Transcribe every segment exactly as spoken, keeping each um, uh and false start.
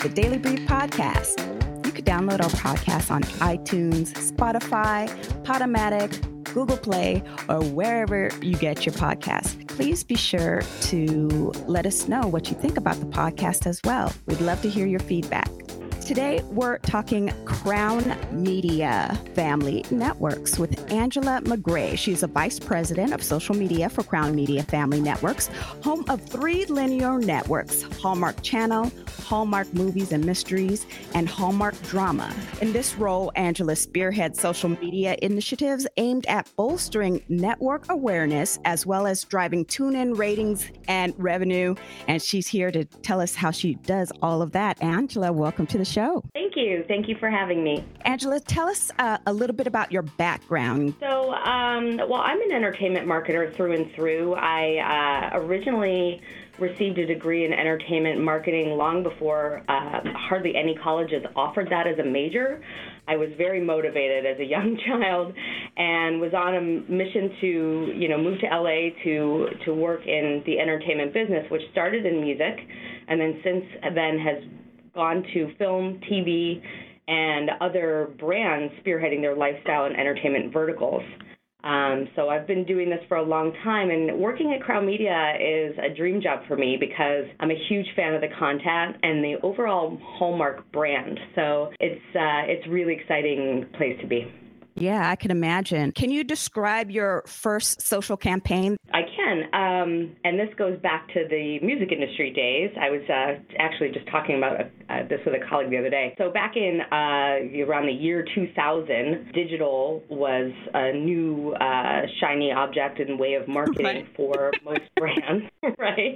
the Daily Brief Podcast. You can download our podcast on iTunes, Spotify, Podomatic, Google Play, or wherever you get your podcasts. Please be sure to let us know what you think about the podcast as well. We'd love to hear your feedback. Today, we're talking Crown Media Family Networks with Angela McGray. She's a vice president of social media for Crown Media Family Networks, home of three linear networks, Hallmark Channel, Hallmark Movies and Mysteries, and Hallmark Drama. In this role, Angela spearheads social media initiatives aimed at bolstering network awareness as well as driving tune-in ratings and revenue. And she's here to tell us how she does all of that. Angela, welcome to the show. Thank you. Thank you for having me. Angela, tell us uh, a little bit about your background. So, um, well, I'm an entertainment marketer through and through. I uh, originally received a degree in entertainment marketing long before uh, hardly any colleges offered that as a major. I was very motivated as a young child and was on a mission to, you know, move to L A to to work in the entertainment business, which started in music and then since then has gone to film, T V, and other brands spearheading their lifestyle and entertainment verticals. Um, so I've been doing this for a long time, and working at Crown Media is a dream job for me because I'm a huge fan of the content and the overall Hallmark brand. So it's uh, it's a really exciting place to be. Yeah, I can imagine. Can you describe your first social campaign? I can, um, and this goes back to the music industry days. I was uh, actually just talking about uh, this with a colleague the other day. So back in uh, around the year two thousand, digital was a new uh, shiny object and way of marketing right. for most brands, right?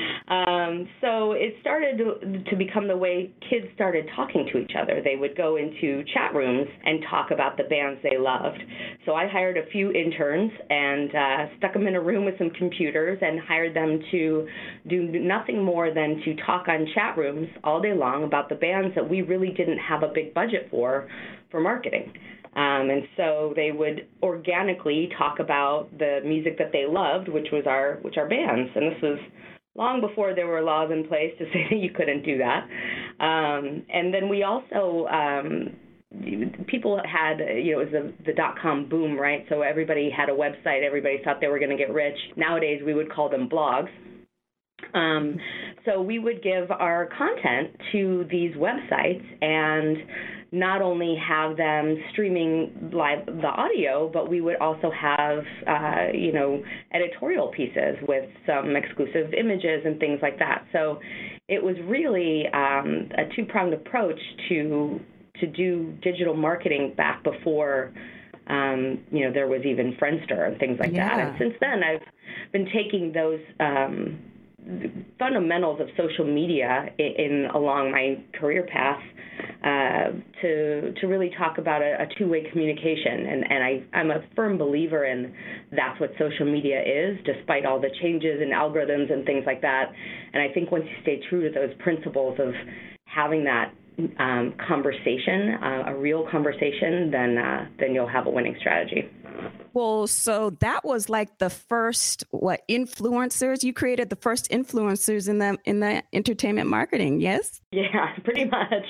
Um, so it started to, to become the way kids started talking to each other. They would go into chat rooms and talk about the bands they loved. So I hired a few interns and uh, stuck them in a room with some computers and hired them to do nothing more than to talk on chat rooms all day long about the bands that we really didn't have a big budget for, for marketing. Um, and so they would organically talk about the music that they loved, which was our, which are bands. And this was long before there were laws in place to say that you couldn't do that. Um, and then we also, um, people had, you know, it was the, the dot-com boom, right? So everybody had a website. Everybody thought they were going to get rich. Nowadays, we would call them blogs. Um, so we would give our content to these websites and not only have them streaming live the audio, but we would also have, uh, you know, editorial pieces with some exclusive images and things like that. So it was really um, a two-pronged approach to to do digital marketing back before, um, you know, there was even Friendster and things like yeah. that. And since then, I've been taking those um, fundamentals of social media in, in along my career path uh, to to really talk about a, a two-way communication. And, and I, I'm a firm believer in that's what social media is, despite all the changes in algorithms and things like that. And I think once you stay true to those principles of having that Um, conversation, uh, a real conversation, then uh, then you'll have a winning strategy. Well, so that was like the first what influencers you created the first influencers in the in the entertainment marketing, yes? Yeah, pretty much.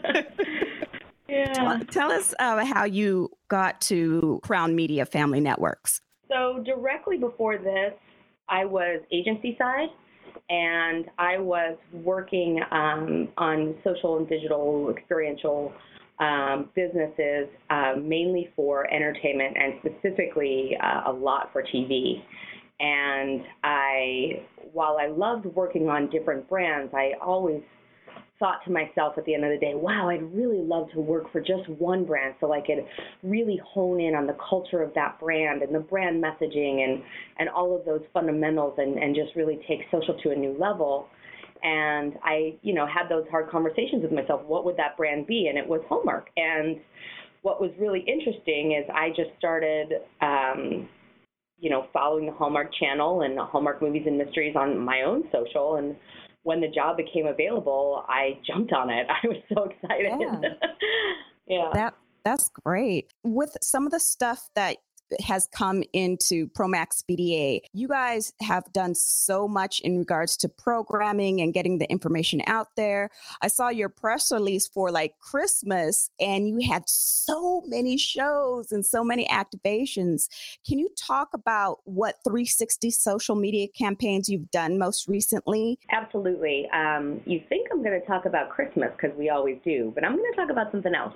yeah. Tell, tell us uh, how you got to Crown Media Family Networks. So directly before this, I was agency side. And I was working um, on social and digital experiential um, businesses, uh, mainly for entertainment and specifically uh, a lot for T V. And I, while I loved working on different brands, I always thought to myself at the end of the day, wow, I'd really love to work for just one brand so I could really hone in on the culture of that brand and the brand messaging and, and all of those fundamentals and, and just really take social to a new level. And I, you know, had those hard conversations with myself. What would that brand be? And it was Hallmark. And what was really interesting is I just started, um, you know, following the Hallmark channel and Hallmark Movies and Mysteries on my own social. And when the job became available, I jumped on it. I was so excited. Yeah. yeah. That that's great. With some of the stuff that has come into Promax B D A. You guys have done so much in regards to programming and getting the information out there. I saw your press release for like Christmas, and you had so many shows and so many activations. Can you talk about what three sixty social media campaigns you've done most recently? Absolutely. Um, you think I'm going to talk about Christmas because we always do, but I'm going to talk about something else.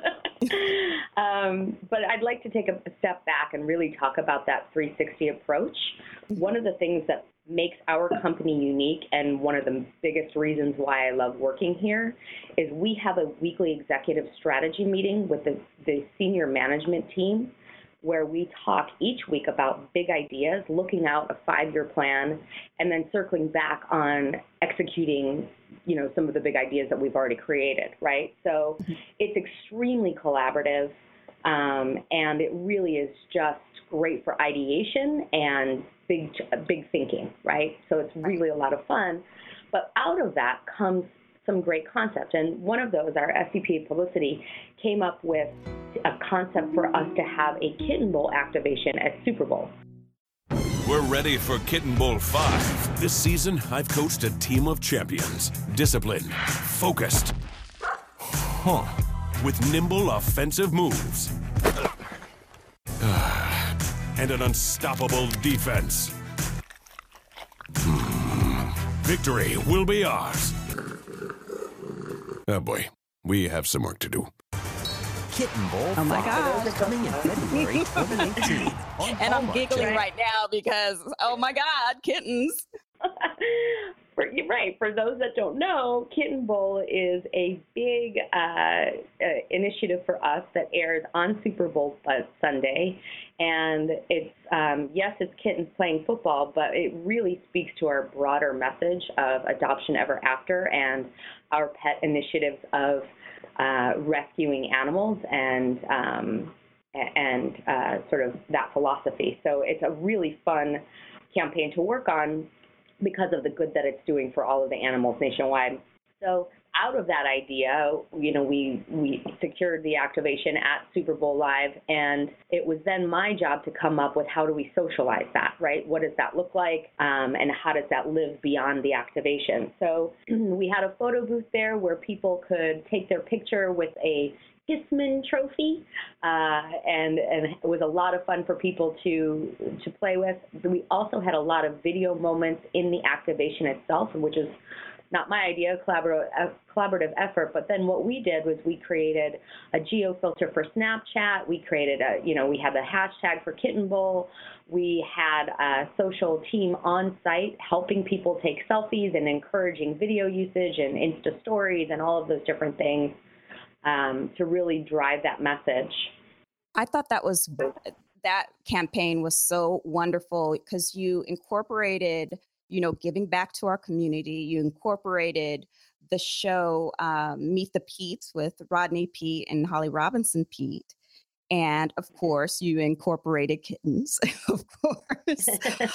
um, but I'd like to take a step back and really talk about that three sixty approach. One of the things that makes our company unique, and one of the biggest reasons why I love working here, is we have a weekly executive strategy meeting with the, the senior management team, where we talk each week about big ideas, looking out a five-year plan, and then circling back on executing, you know, some of the big ideas that we've already created, right? So it's extremely collaborative, um, and it really is just great for ideation and big, big thinking, right? So it's really a lot of fun. But out of that comes some great concepts. And one of those, our S V P of Publicity, came up with a concept for us to have a Kitten Bowl activation at Super Bowl. We're ready for Kitten Bowl five. This season, I've coached a team of champions. Disciplined, focused, huh, with nimble offensive moves. And an unstoppable defense. Victory will be ours. Oh boy, we have some work to do. Kitten Bowl Oh my five, God. coming in February twenty eighteen. And I'm giggling right now because, oh my God, kittens. For, you're right. For those that don't know, Kitten Bowl is a big uh, uh, initiative for us that airs on Super Bowl uh, Sunday. And it's, um, yes, it's kittens playing football, but it really speaks to our broader message of Adoption Ever After and our pet initiatives of uh, rescuing animals and um, and uh, sort of that philosophy. So it's a really fun campaign to work on because of the good that it's doing for all of the animals nationwide. So out of that idea, you know, we we secured the activation at Super Bowl Live, and it was then my job to come up with how do we socialize that, right? What does that look like, um, and how does that live beyond the activation? So we had a photo booth there where people could take their picture with a Kissman trophy, uh, and and it was a lot of fun for people to to play with. We also had a lot of video moments in the activation itself, which is not my idea, collaborative, collaborative effort. But then what we did was we created a geo filter for Snapchat. We created a, you know, we had the hashtag for Kitten Bowl. We had a social team on site helping people take selfies and encouraging video usage and Insta stories and all of those different things. Um, to really drive that message. I thought that was that campaign was so wonderful because you incorporated, you know, giving back to our community. You incorporated the show um, Meet the Pete's with Rodney Peete and Holly Robinson Peete. And of course, you incorporated kittens, of course.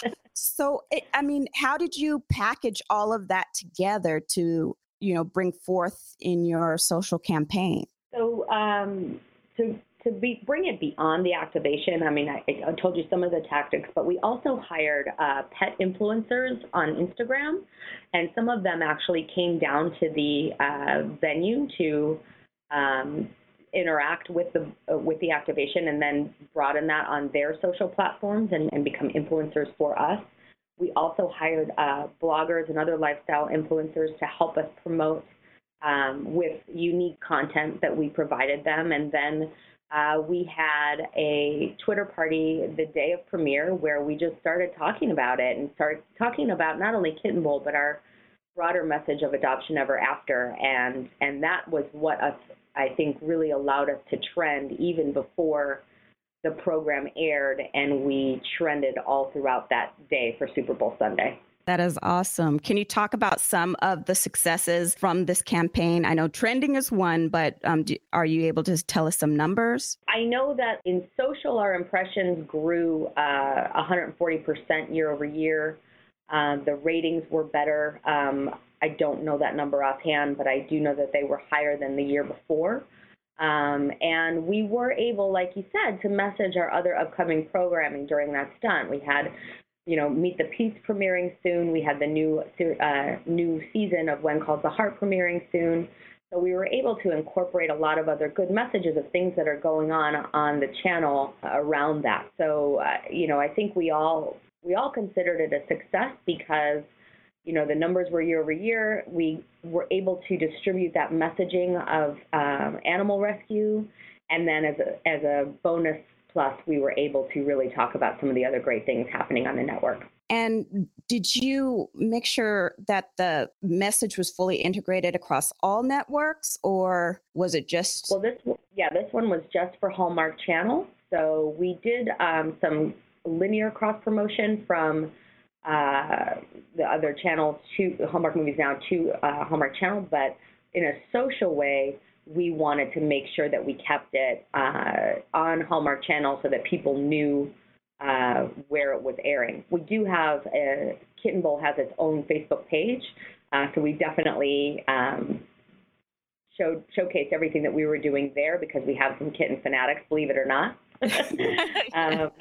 So, it, I mean, how did you package all of that together to, you know, bring forth in your social campaign? So um, to to be bring it beyond the activation, I mean, I, I told you some of the tactics, but we also hired uh, pet influencers on Instagram, and some of them actually came down to the uh, venue to um, interact with the uh, with the activation, and then broaden that on their social platforms and, and become influencers for us. We also hired uh, bloggers and other lifestyle influencers to help us promote um, with unique content that we provided them. And then uh, we had a Twitter party the day of premiere where we just started talking about it and started talking about not only Kitten Bowl, but our broader message of Adoption Ever After. And, and that was what us, I think, really allowed us to trend even before the program aired, and we trended all throughout that day for Super Bowl Sunday. That is awesome. Can you talk about some of the successes from this campaign? I know trending is one, but um, do, are you able to tell us some numbers? I know that in social, our impressions grew uh, one hundred forty percent year over year. Uh, the ratings were better. Um, I don't know that number offhand, but I do know that they were higher than the year before. Um, and we were able, like you said, to message our other upcoming programming during that stunt. We had, you know, Meet the Peeps premiering soon. We had the new uh, new season of When Calls the Heart premiering soon. So we were able to incorporate a lot of other good messages of things that are going on on the channel around that. So, uh, you know, I think we all we all considered it a success because, you know, the numbers were year over year. We were able to distribute that messaging of um, animal rescue, and then as a as a bonus plus, we were able to really talk about some of the other great things happening on the network. And did you make sure that the message was fully integrated across all networks, or was it just? Well, this yeah, this one was just for Hallmark Channel. So we did um, some linear cross promotion from uh, the other channel to Hallmark Movies Now to uh, Hallmark Channel, but in a social way, we wanted to make sure that we kept it uh, on Hallmark Channel so that people knew Uh, where it was airing. We do have, a, Kitten Bowl has its own Facebook page, uh, so we definitely um, showed showcased everything that we were doing there because we have some kitten fanatics, believe it or not. um,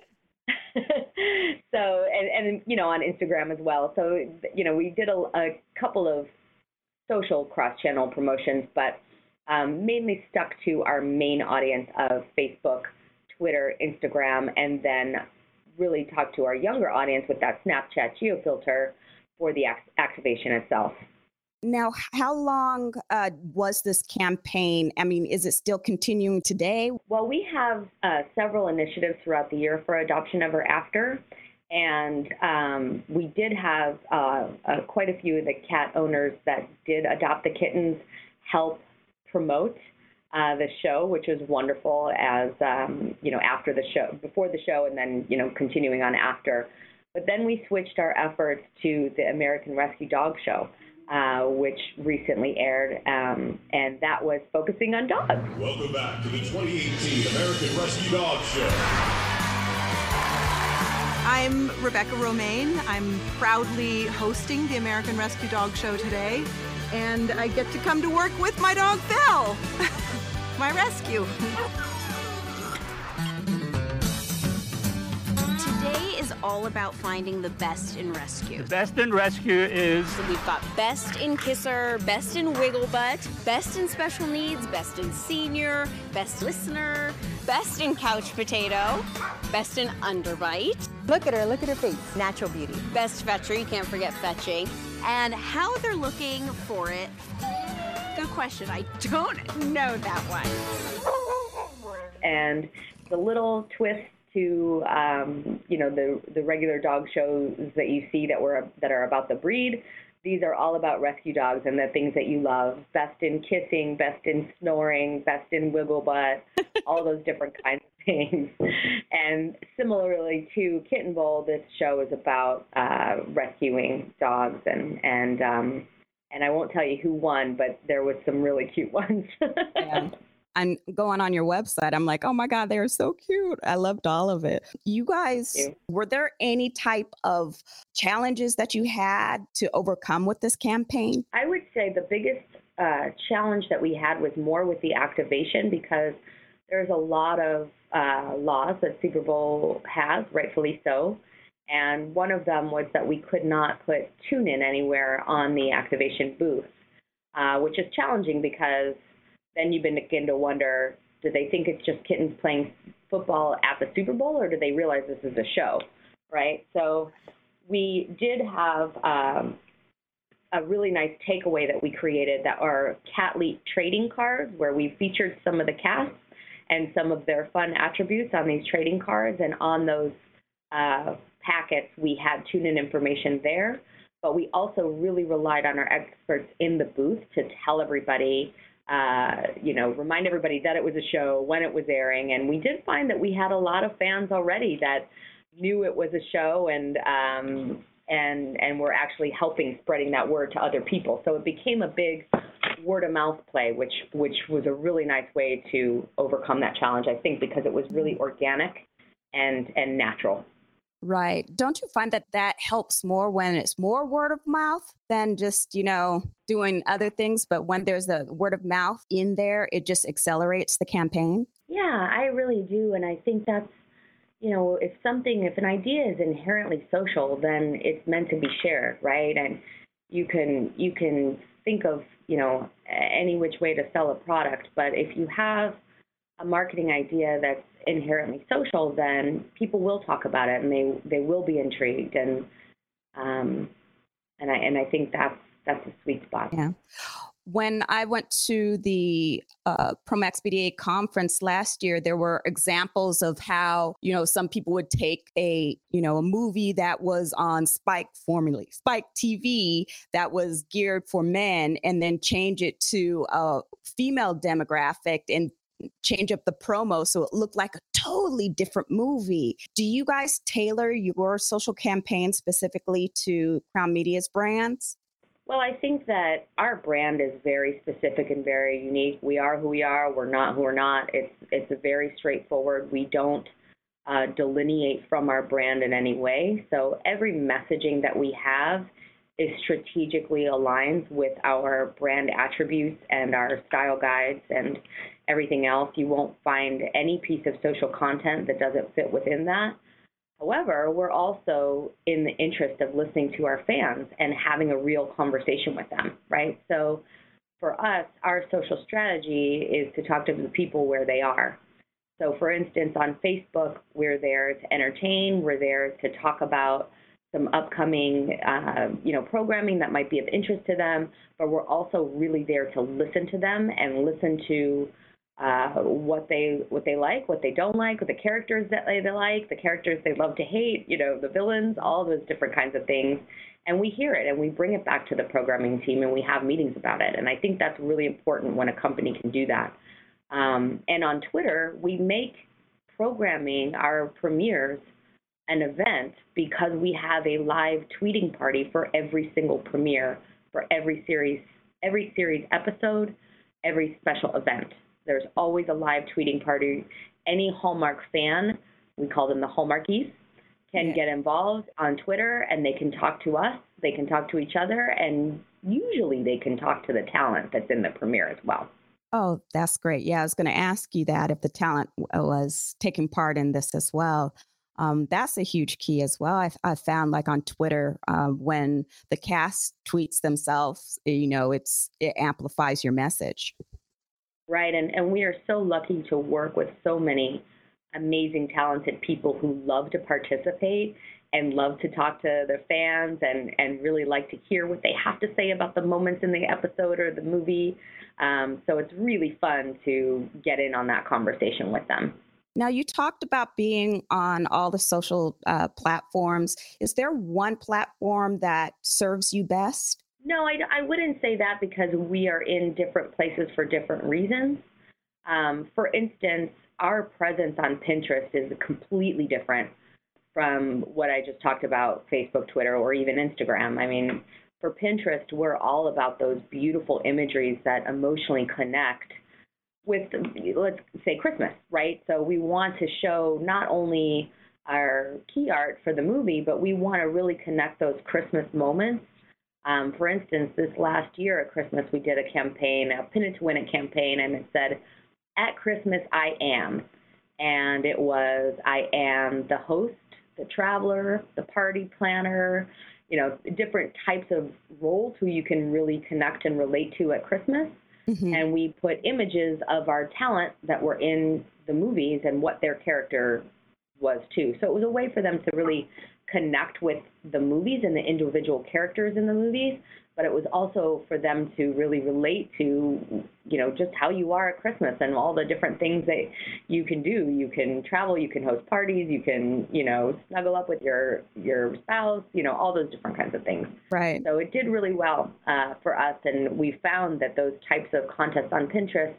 so, and, and, you know, on Instagram as well. So, you know, we did a, a couple of social cross-channel promotions, but um, mainly stuck to our main audience of Facebook, Twitter, Instagram, and then really talk to our younger audience with that Snapchat geofilter for the act- activation itself. Now, how long uh, was this campaign? I mean, is it still continuing today? Well, we have uh, several initiatives throughout the year for Adoption Ever After, and um, we did have uh, uh, quite a few of the cat owners that did adopt the kittens help promote Uh, the show, which was wonderful as, um, you know, after the show, before the show, and then, you know, continuing on after. But then we switched our efforts to the American Rescue Dog Show, uh, which recently aired, um, and that was focusing on dogs. Welcome back to the twenty eighteen American Rescue Dog Show. I'm Rebecca Romaine. I'm proudly hosting the American Rescue Dog Show today, and I get to come to work with my dog, Phil. My rescue. Today is all about finding the best in rescue. The best in rescue is... So we've got best in kisser, best in wiggle butt, best in special needs, best in senior, best listener, best in couch potato, best in underbite. Look at her, look at her face. Natural beauty. Best fetcher, you can't forget fetching. And how they're looking for it. Good question. I don't know that one. And the little twist to, um, you know, the the regular dog shows that you see that were that are about the breed. These are all about rescue dogs and the things that you love. Best in kissing, best in snoring, best in wiggle butt, all those different kinds of things. And similarly to Kitten Bowl, this show is about uh, rescuing dogs and and um, And I won't tell you who won, but there was some really cute ones. Yeah. And going on your website, I'm like, oh my God, they're so cute. I loved all of it. You guys, you. were there any type of challenges that you had to overcome with this campaign? I would say the biggest uh, challenge that we had was more with the activation, because there's a lot of uh, laws that Super Bowl has, rightfully so. And one of them was that we could not put TuneIn anywhere on the activation booth, uh, which is challenging because then you begin to wonder, do they think it's just kittens playing football at the Super Bowl, or do they realize this is a show, right? So we did have um, a really nice takeaway that we created that are Catleap trading cards, where we featured some of the cats and some of their fun attributes on these trading cards, and on those uh, packets, we had tune-in information there, but we also really relied on our experts in the booth to tell everybody, uh, you know, remind everybody that it was a show, when it was airing, and we did find that we had a lot of fans already that knew it was a show, and um, and and were actually helping spreading that word to other people. So it became a big word-of-mouth play, which which was a really nice way to overcome that challenge, I think, because it was really organic and and natural. Right. Don't you find that that helps more when it's more word of mouth than just, you know, doing other things? But when there's a word of mouth in there, it just accelerates the campaign? Yeah, I really do. And I think that's, you know, if something, if an idea is inherently social, then it's meant to be shared, right? And you can, you can think of, you know, any which way to sell a product. But if you have a marketing idea that's inherently social, then people will talk about it and they, they will be intrigued. And, um, and I, and I think that's, that's a sweet spot. Yeah. When I went to the uh, Promax B D A conference last year, there were examples of how, you know, some people would take a, you know, a movie that was on Spike formula, Spike T V that was geared for men and then change it to a female demographic and change up the promo so it looked like a totally different movie. Do you guys tailor your social campaign specifically to Crown Media's brands? Well, I think that our brand is very specific and very unique. We are who we are. We're not who we're not. It's it's a very straightforward. We don't uh, delineate from our brand in any way. So every messaging that we have is strategically aligned with our brand attributes and our style guides and everything else. You won't find any piece of social content that doesn't fit within that. However, we're also in the interest of listening to our fans and having a real conversation with them, right? So for us, our social strategy is to talk to the people where they are. So for instance, on Facebook, we're there to entertain. We're there to talk about some upcoming, uh, you know, programming that might be of interest to them, but we're also really there to listen to them and listen to Uh, what they what they like, what they don't like, what the characters that they, they like, the characters they love to hate, you know, the villains, all those different kinds of things. And we hear it and we bring it back to the programming team and we have meetings about it. And I think that's really important when a company can do that. Um, and on Twitter, we make programming, our premieres, an event because we have a live tweeting party for every single premiere, for every series, every series episode, every special event. There's always a live tweeting party. Any Hallmark fan, we call them the Hallmarkies, can yeah. get involved on Twitter and they can talk to us, they can talk to each other, and usually they can talk to the talent that's in the premiere as well. Oh, that's great. Yeah, I was going to ask you that if the talent was taking part in this as well. Um, that's a huge key as well. I, I found like on Twitter, uh, when the cast tweets themselves, you know, it's it amplifies your message. Right, and, and we are so lucky to work with so many amazing, talented people who love to participate and love to talk to their fans and, and really like to hear what they have to say about the moments in the episode or the movie. Um, so it's really fun to get in on that conversation with them. Now, you talked about being on all the social uh, platforms. Is there one platform that serves you best? No, I, I wouldn't say that because we are in different places for different reasons. Um, for instance, our presence on Pinterest is completely different from what I just talked about, Facebook, Twitter, or even Instagram. I mean, for Pinterest, we're all about those beautiful imageries that emotionally connect with, let's say, Christmas, right? So we want to show not only our key art for the movie, but we want to really connect those Christmas moments. Um, for instance, this last year at Christmas, we did a campaign, a Pin It to Win It campaign, and it said, "At Christmas, I am." And it was, I am the host, the traveler, the party planner, you know, different types of roles who you can really connect and relate to at Christmas. Mm-hmm. And we put images of our talent that were in the movies and what their character was too. So it was a way for them to really connect with the movies and the individual characters in the movies, but it was also for them to really relate to, you know, just how you are at Christmas and all the different things that you can do. You can travel, you can host parties, you can, you know, snuggle up with your, your spouse, you know, all those different kinds of things. Right. So it did really well uh, for us, and we found that those types of contests on Pinterest,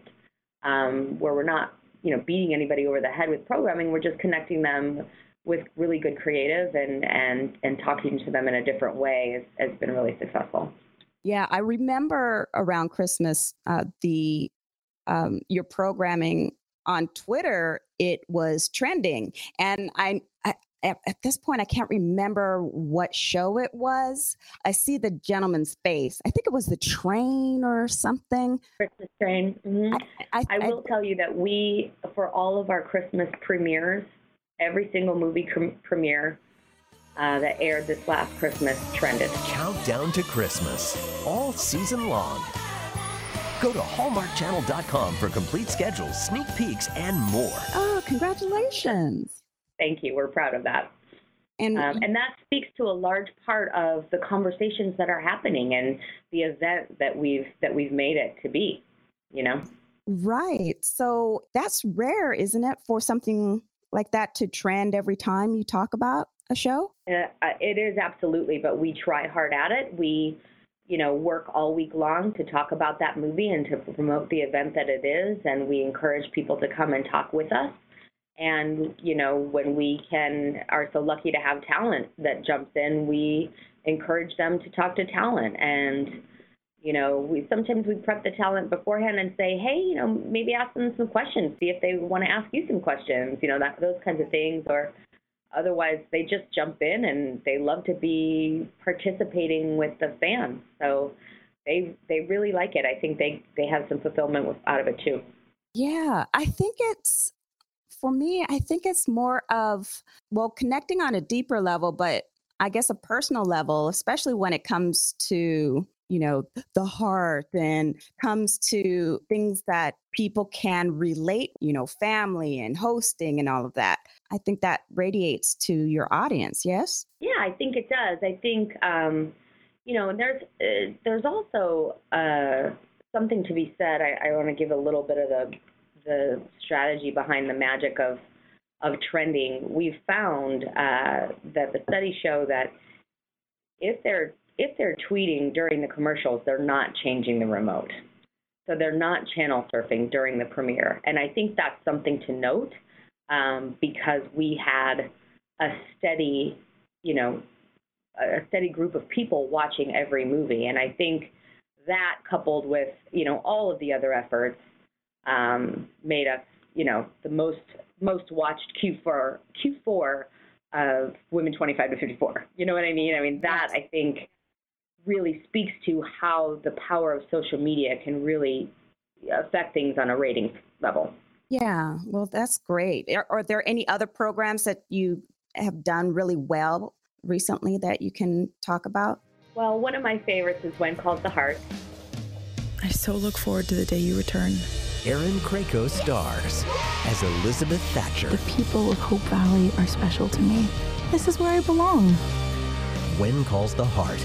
um, where we're not, you know, beating anybody over the head with programming, we're just connecting them with really good creative and, and, and talking to them in a different way has, has been really successful. Yeah, I remember around Christmas, uh, the um, your programming on Twitter, it was trending. And I, I at, at this point, I can't remember what show it was. I see the gentleman's face. I think it was The Train or something. Christmas Train. Mm-hmm. I, I, I will I, tell you that we, for all of our Christmas premieres, every single movie cr- premiere uh, that aired this last Christmas trended. Countdown to Christmas, all season long. Go to Hallmark Channel dot com for complete schedules, sneak peeks, and more. Oh, congratulations. Thank you. We're proud of that. And, um, and that speaks to a large part of the conversations that are happening and the event that we've that we've made it to be, you know? Right. So that's rare, isn't it, for something like that to trend every time you talk about a show? Uh, it is, absolutely, but we try hard at it. We, you know, work all week long to talk about that movie and to promote the event that it is, and we encourage people to come and talk with us. And, you know, when we can are so lucky to have talent that jumps in, we encourage them to talk to talent. And, you know, we sometimes we prep the talent beforehand and say, hey, you know, maybe ask them some questions, see if they want to ask you some questions, you know, that those kinds of things. Or otherwise, they just jump in and they love to be participating with the fans. So they they really like it. I think they, they have some fulfillment with, out of it, too. Yeah, I think it's, for me, I think it's more of, well, connecting on a deeper level, but I guess a personal level, especially when it comes to, you know, the heart and comes to things that people can relate, you know, family and hosting and all of that. I think that radiates to your audience, yes? Yeah, I think it does. I think, um, you know, there's uh, there's also uh, something to be said. I, I want to give a little bit of the the strategy behind the magic of of trending. We've found uh, that the studies show that if they're if they're tweeting during the commercials, they're not changing the remote. So they're not channel surfing during the premiere. And I think that's something to note um, because we had a steady, you know, a steady group of people watching every movie. And I think that coupled with, you know, all of the other efforts um, made us, you know, the most most watched Q four Q four of women twenty-five to fifty-four. You know what I mean? I mean, that I think really speaks to how the power of social media can really affect things on a rating level. Yeah, well, that's great. Are, are there any other programs that you have done really well recently that you can talk about? Well, one of my favorites is When Calls the Heart. I so look forward to the day you return. Erin Krakow stars as Elizabeth Thatcher. The people of Hope Valley are special to me. This is where I belong. When Calls the Heart.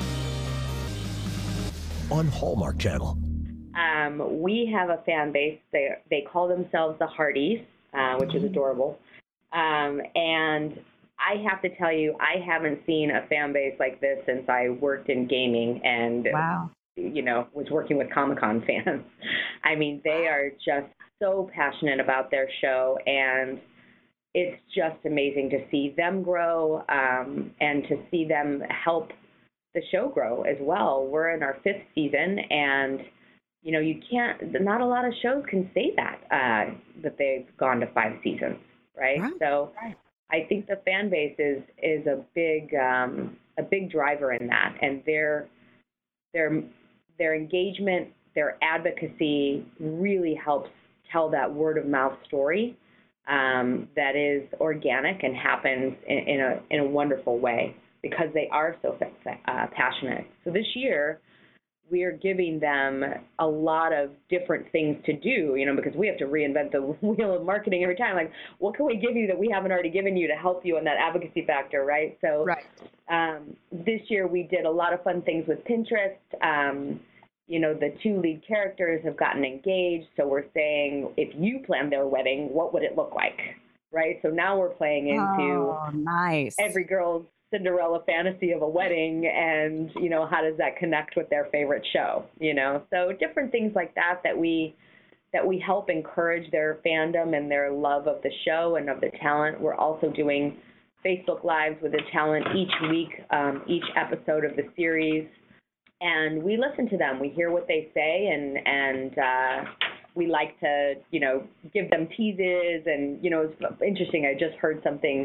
On Hallmark Channel. Um, we have a fan base. They they call themselves the Hardys, uh, which is adorable. Um, and I have to tell you, I haven't seen a fan base like this since I worked in gaming and, wow. you know, was working with Comic-Con fans. I mean, they are just so passionate about their show, and it's just amazing to see them grow um, and to see them help the show grow as well. We're in our fifth season, and you know, you can't. Not a lot of shows can say that uh, that they've gone to five seasons, right? right. So, right. I think the fan base is is a big um, a big driver in that, and their their their engagement, their advocacy really helps tell that word of mouth story um, that is organic and happens in, in a in a wonderful way, because they are so uh, passionate. So this year, we are giving them a lot of different things to do, you know, because we have to reinvent the wheel of marketing every time. Like, what can we give you that we haven't already given you to help you in that advocacy factor, right? So right. Um, this year we did a lot of fun things with Pinterest. Um, you know, the two lead characters have gotten engaged. So we're saying, if you planned their wedding, what would it look like, right? So now we're playing into oh, nice. every girl's Cinderella fantasy of a wedding, and you know, how does that connect with their favorite show, you know? So different things like that that we that we help encourage their fandom and their love of the show and of the talent. We're also doing Facebook Lives with the talent each week, um, each episode of the series, and we listen to them. We hear what they say, and and uh, we like to, you know, give them teases. And you know, it's interesting. I just heard something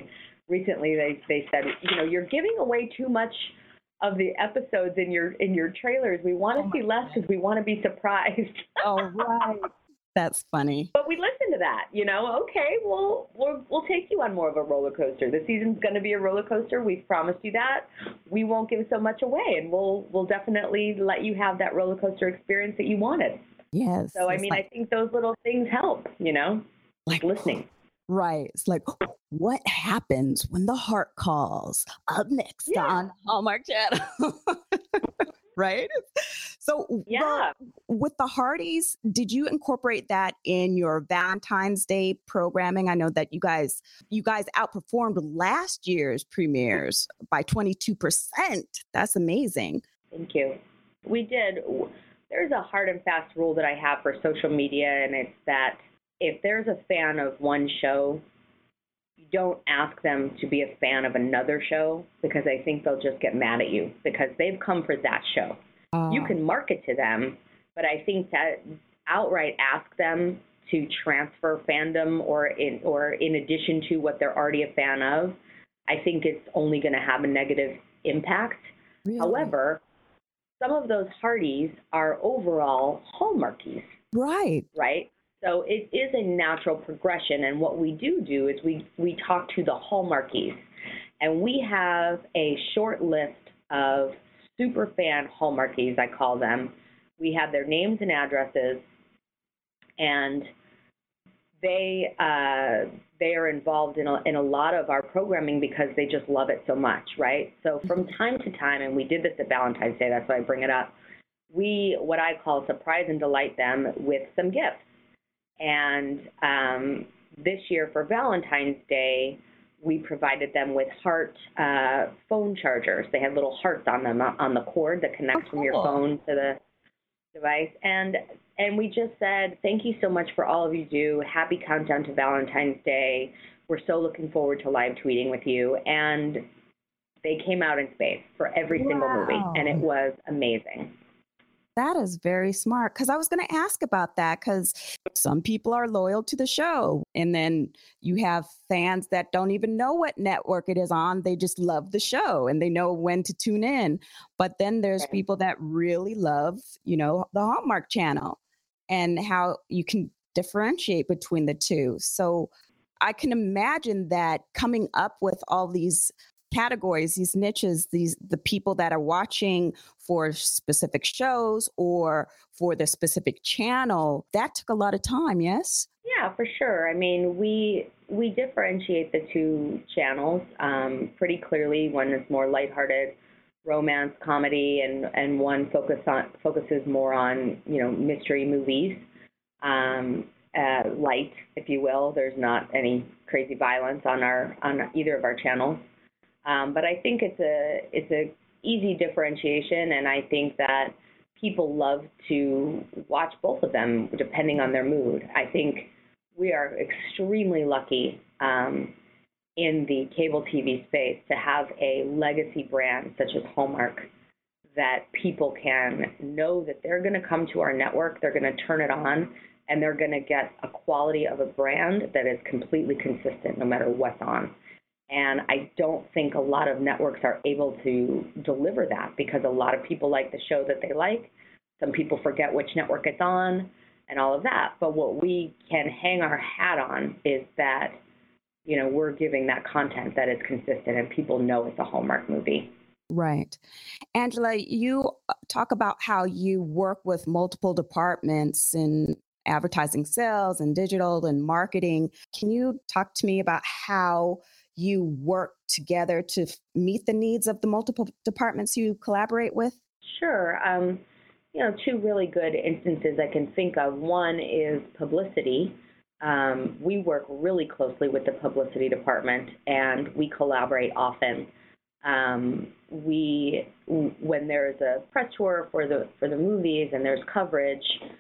recently they, they said, you know, you're giving away too much of the episodes in your in your trailers. We want to oh see less because we want to be surprised. Oh, right. That's funny. But we listen to that, you know. Okay, well, we'll we'll take you on more of a roller coaster. The season's going to be a roller coaster. We've promised you that. We won't give so much away, and we'll we'll definitely let you have that roller coaster experience that you wanted. Yes. So I mean, like, I think those little things help, you know, like listening. Right. It's like, what happens when the heart calls? Up next yeah. on Hallmark Channel. Right? So yeah. the, with the Hardys, did you incorporate that in your Valentine's Day programming? I know that you guys you guys outperformed last year's premieres by twenty-two percent. That's amazing. Thank you. We did. There's a hard and fast rule that I have for social media, and it's that if there's a fan of one show, you don't ask them to be a fan of another show, because I think they'll just get mad at you because they've come for that show. Uh, you can market to them, but I think that outright ask them to transfer fandom or in, or in addition to what they're already a fan of, I think it's only going to have a negative impact. Really? However, some of those Hardys are overall Hallmarkies. Right. Right? So it is a natural progression, and what we do do is we, we talk to the Hallmarkies, and we have a short list of super fan Hallmarkies, I call them. We have their names and addresses, and they uh, they are involved in a, in a lot of our programming because they just love it so much, right? So from time to time, and we did this at Valentine's Day, that's why I bring it up, we, what I call surprise and delight them with some gifts. And um, this year for Valentine's Day, we provided them with heart uh, phone chargers. They had little hearts on them on the cord that connects oh, cool. from your phone to the device. And and we just said, thank you so much for all of you do. Happy countdown to Valentine's Day. We're so looking forward to live tweeting with you. And they came out in space for every wow. single movie, and it was amazing. That is very smart, because I was going to ask about that, because some people are loyal to the show, and then you have fans that don't even know what network it is on. They just love the show and they know when to tune in. But then there's okay. people that really love, you know, the Hallmark Channel, and how you can differentiate between the two. So I can imagine that coming up with all these categories, these niches, these the people that are watching for specific shows or for the specific channel, that took a lot of time, yes? Yeah, for sure. I mean, we we differentiate the two channels um, pretty clearly. One is more lighthearted romance comedy, and, and one focus on focuses more on, you know, mystery movies, um, uh, light, if you will. There's not any crazy violence on our on either of our channels. Um, but I think it's a it's a easy differentiation, and I think that people love to watch both of them depending on their mood. I think we are extremely lucky um, in the cable T V space to have a legacy brand such as Hallmark that people can know that they're going to come to our network, they're going to turn it on, and they're going to get a quality of a brand that is completely consistent no matter what's on. And I don't think a lot of networks are able to deliver that, because a lot of people like the show that they like. Some people forget which network it's on and all of that. But what we can hang our hat on is that, you know, we're giving that content that is consistent and people know it's a Hallmark movie. Right. Angela, you talk about how you work with multiple departments in advertising, sales, and digital and marketing. Can you talk to me about how you work together to f- meet the needs of the multiple departments you collaborate with? Sure. Um, you know, two really good instances I can think of. One is publicity. Um, we work really closely with the publicity department, and we collaborate often. Um, we, when there's a press tour for the for the movies and there's coverage,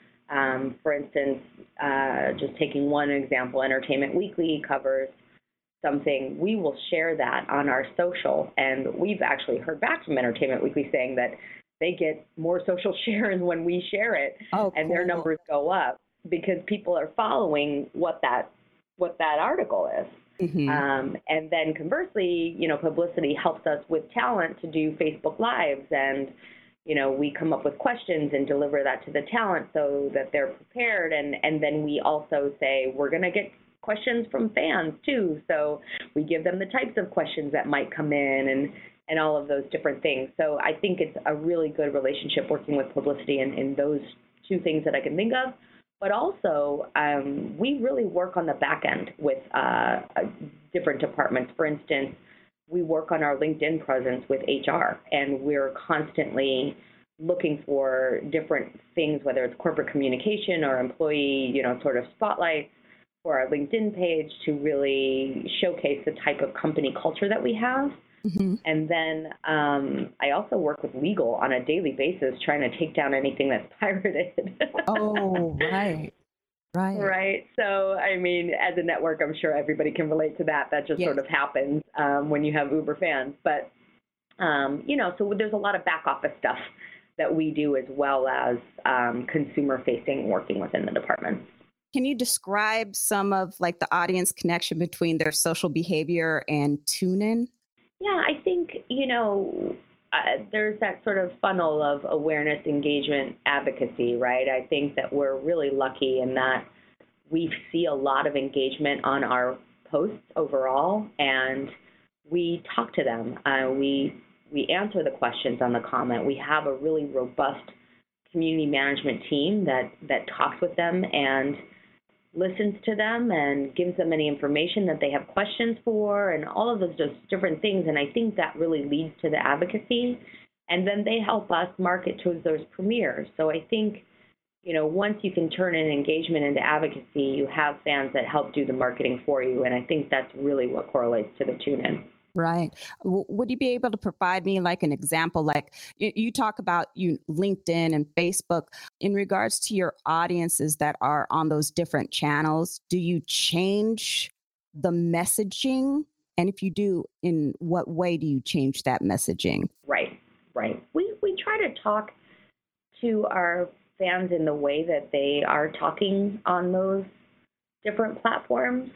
um, for instance, uh, just taking one example, Entertainment Weekly covers something, we will share that on our social, and we've actually heard back from Entertainment Weekly saying that they get more social shares when we share it, oh, and cool. their numbers go up because people are following what that what that article is. Mm-hmm. Um, and then conversely, you know, publicity helps us with talent to do Facebook Lives, and, you know, we come up with questions and deliver that to the talent so that they're prepared. And, and then we also say, we're going to get questions from fans too. So we give them the types of questions that might come in and, and all of those different things. So I think it's a really good relationship working with publicity in, in those two things that I can think of. But also, um, we really work on the back end with uh, different departments. For instance, we work on our LinkedIn presence with H R, and we're constantly looking for different things, whether it's corporate communication or employee, you know, sort of spotlights for our LinkedIn page to really showcase the type of company culture that we have. Mm-hmm. And then um, I also work with legal on a daily basis, trying to take down anything that's pirated. Oh, right. Right. Right. So, I mean, as a network, I'm sure everybody can relate to that. That just yes. sort of happens um, when you have Uber fans. But, um, you know, so there's a lot of back office stuff that we do, as well as um, consumer facing, working within the department. Can you describe some of like the audience connection between their social behavior and TuneIn? Yeah, I think, you know, uh, there's that sort of funnel of awareness, engagement, advocacy, right? I think that we're really lucky in that we see a lot of engagement on our posts overall, and we talk to them. Uh, we we answer the questions on the comment. We have a really robust community management team that, that talks with them and listens to them and gives them any information that they have questions for, and all of those just different things. And I think that really leads to the advocacy. And then they help us market to those premieres. So I think, you know, once you can turn an engagement into advocacy, you have fans that help do the marketing for you. And I think that's really what correlates to the TuneIn. Right. W- would you be able to provide me like an example? Like you, you talk about you LinkedIn and Facebook in regards to your audiences that are on those different channels. Do you change the messaging? And if you do, in what way do you change that messaging? Right. Right. We we try to talk to our fans in the way that they are talking on those different platforms.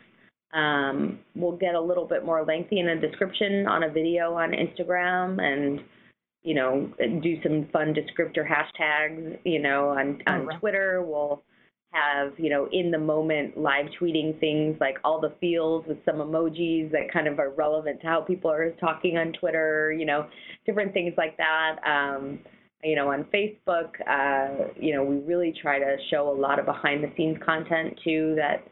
Um, we'll get a little bit more lengthy in a description on a video on Instagram, and, you know, do some fun descriptor hashtags, you know, on, on right. Twitter. We'll have, you know, in the moment live tweeting things like all the feels with some emojis that kind of are relevant to how people are talking on Twitter, you know, different things like that. Um, you know, on Facebook, uh, you know, we really try to show a lot of behind the scenes content too that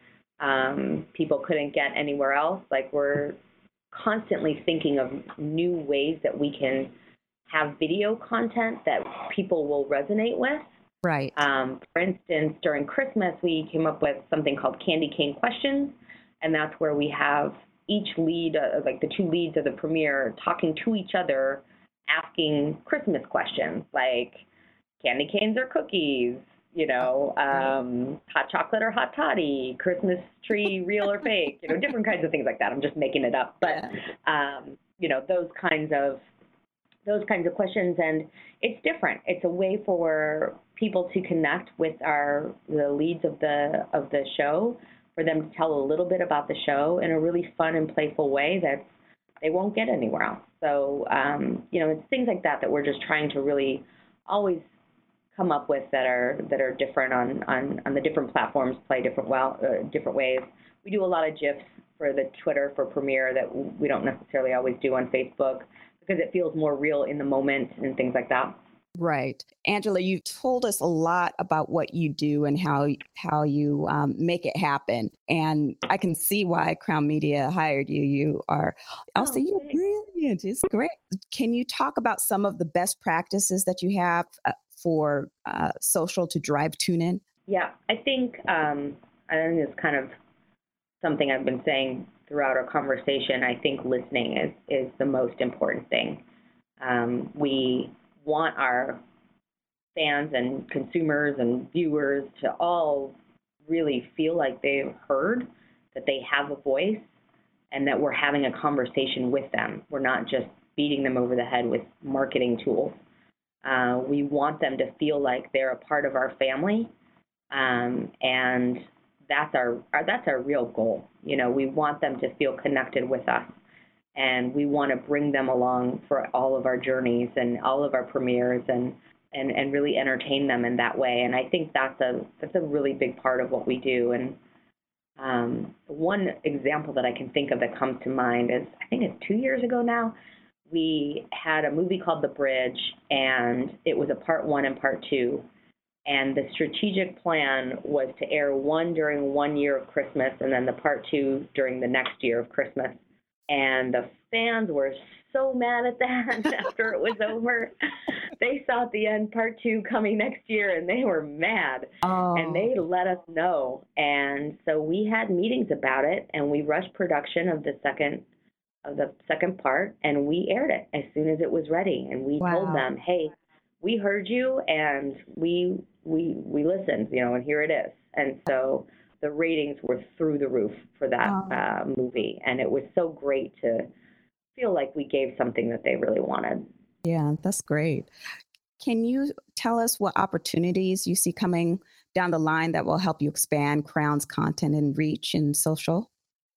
Um, people couldn't get anywhere else. Like, we're constantly thinking of new ways that we can have video content that people will resonate with. Right. Um, for instance, during Christmas, we came up with something called Candy Cane Questions, and that's where we have each lead, uh, like the two leads of the premiere, talking to each other, asking Christmas questions like candy canes or cookies, you know, um, hot chocolate or hot toddy, Christmas tree, real or fake, you know, different kinds of things like that. I'm just making it up. But, um, you know, those kinds of those kinds of questions. And it's different. It's a way for people to connect with our the leads of the of the show, for them to tell a little bit about the show in a really fun and playful way that they won't get anywhere else. So, um, you know, it's things like that that we're just trying to really always come up with that are that are different on, on, on the different platforms, play different well uh, different ways. We do a lot of GIFs for the Twitter for Premiere that we don't necessarily always do on Facebook because it feels more real in the moment and things like that. Right. Angela, you told us a lot about what you do and how how you um, make it happen. And I can see why Crown Media hired you. You are also oh, you're brilliant. It's great. Can you talk about some of the best practices that you have uh, for uh, social to drive TuneIn? Yeah, I think um, I think it's kind of something I've been saying throughout our conversation. I think listening is, is the most important thing. Um, we want our fans and consumers and viewers to all really feel like they've heard, that they have a voice, and that we're having a conversation with them. We're not just beating them over the head with marketing tools. Uh, we want them to feel like they're a part of our family, um, and that's our, our that's our real goal. You know, we want them to feel connected with us, and we want to bring them along for all of our journeys and all of our premieres, and and and really entertain them in that way. And I think that's a that's a really big part of what we do. And um, one example that I can think of that comes to mind is, I think it's two years ago now, we had a movie called The Bridge, and it was a part one and part two. And the strategic plan was to air one during one year of Christmas, and then the part two during the next year of Christmas. And the fans were so mad at that after it was over. They saw at the end part two coming next year, and they were mad. Oh. And they let us know. And so we had meetings about it, and we rushed production of the second of the second part, and we aired it as soon as it was ready. And we Wow. told them, hey, we heard you, and we we we listened, you know, and here it is. And so the ratings were through the roof for that Oh. uh, movie, and it was so great to feel like we gave something that they really wanted. Yeah, that's great. Can you tell us what opportunities you see coming down the line that will help you expand Crown's content and reach in social?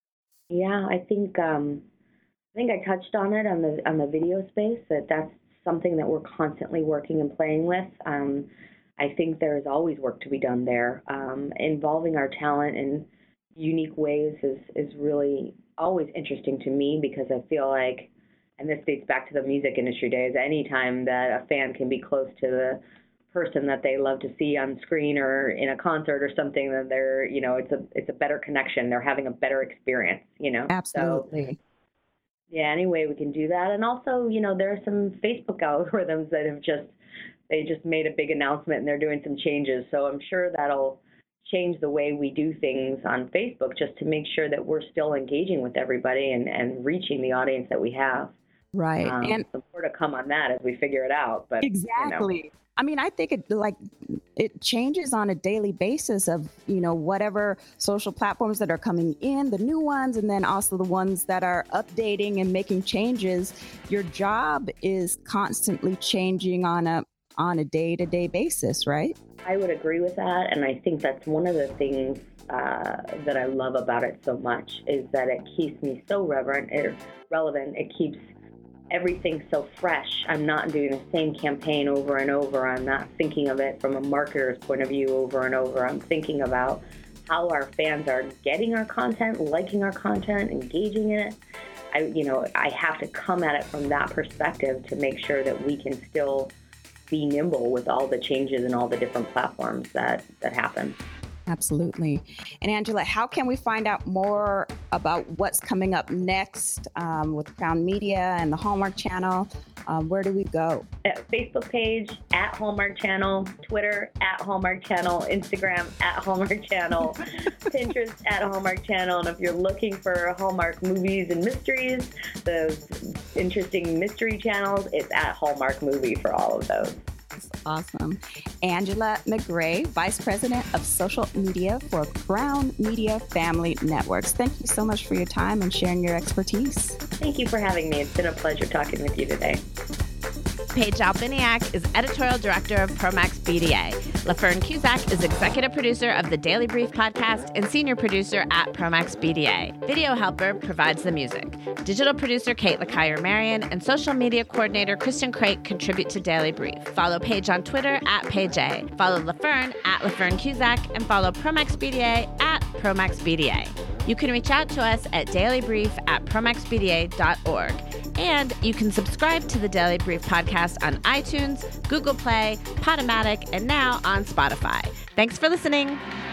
Yeah, I think um, I think I touched on it on the on the video space, that that's something that we're constantly working and playing with. Um, I think there is always work to be done there. Um, involving our talent in unique ways is is really always interesting to me, because I feel like, and this dates back to the music industry days, anytime that a fan can be close to the person that they love to see on screen or in a concert or something, then they're, you know, it's a it's a better connection. They're having a better experience, you know. Absolutely. So, yeah, any way we can do that. And also, you know, there are some Facebook algorithms that have just, they just made a big announcement and they're doing some changes. So I'm sure that'll change the way we do things on Facebook, just to make sure that we're still engaging with everybody and, and reaching the audience that we have. Right. Um, and so more to come on that as we figure it out. But exactly. You know. I mean, I think it like it changes on a daily basis of, you know, whatever social platforms that are coming in, the new ones, and then also the ones that are updating and making changes. Your job is constantly changing on a on a day-to-day basis, right? I would agree with that, and I think that's one of the things uh, that I love about it so much, is that it keeps me so reverent, er, relevant. It keeps everything so fresh. I'm not doing the same campaign over and over. I'm not thinking of it from a marketer's point of view over and over. I'm thinking about how our fans are getting our content, liking our content, engaging in it. I, you know, I have to come at it from that perspective to make sure that we can still be nimble with all the changes and all the different platforms that, that happen. Absolutely. And Angela, how can we find out more about what's coming up next um, with Crown Media and the Hallmark Channel? Um, where do we go? At Facebook page, at Hallmark Channel, Twitter, at Hallmark Channel, Instagram, at Hallmark Channel, Pinterest, at Hallmark Channel. And if you're looking for Hallmark movies and mysteries, those interesting mystery channels, it's at Hallmark Movie for all of those. Awesome. Angela McGray, Vice President of Social Media for Crown Media Family Networks. Thank you so much for your time and sharing your expertise. Thank you for having me. It's been a pleasure talking with you today. Paige Albiniak is editorial director of Promax B D A. LaFern Cusack is executive producer of the Daily Brief podcast and senior producer at Promax B D A. Video helper provides the music. Digital producer Kate LaKire Marion and social media coordinator Kristen Crate contribute to Daily Brief. Follow Paige on Twitter at Paige A. Follow LaFern at LaFern Cusack and follow Promax B D A at Promax B D A. You can reach out to us at dailybrief at promax b d a dot org. And you can subscribe to the Daily Brief podcast on iTunes, Google Play, Podomatic, and now on Spotify. Thanks for listening.